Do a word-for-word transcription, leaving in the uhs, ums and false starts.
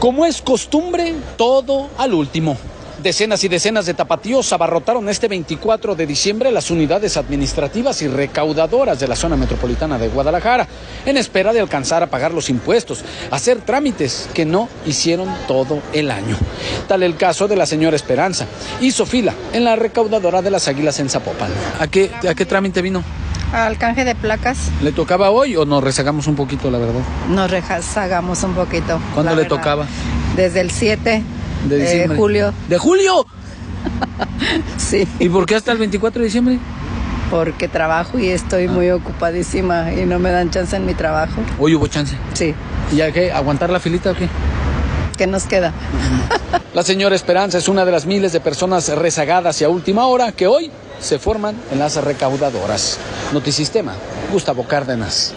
Como es costumbre, todo al último. Decenas y decenas de tapatíos abarrotaron este veinticuatro de diciembre las unidades administrativas y recaudadoras de la zona metropolitana de Guadalajara, en espera de alcanzar a pagar los impuestos, hacer trámites que no hicieron todo el año. Tal el caso de la señora Esperanza. Hizo fila en la recaudadora de las Águilas en Zapopan. ¿A qué, a qué trámite vino? Al canje de placas. ¿Le tocaba hoy o nos rezagamos un poquito, la verdad? Nos rezagamos un poquito. ¿Cuándo le tocaba? Desde el siete de diciembre. Eh, julio. ¿De julio? Sí. ¿Y por qué hasta el veinticuatro de diciembre? Porque trabajo y estoy ah. muy ocupadísima y no me dan chance en mi trabajo. ¿Hoy hubo chance? Sí. ¿Y hay que aguantar la filita o qué? ¿Qué nos queda? La señora Esperanza es una de las miles de personas rezagadas y a última hora que hoy se forman en las recaudadoras. Notisistema, Gustavo Cárdenas.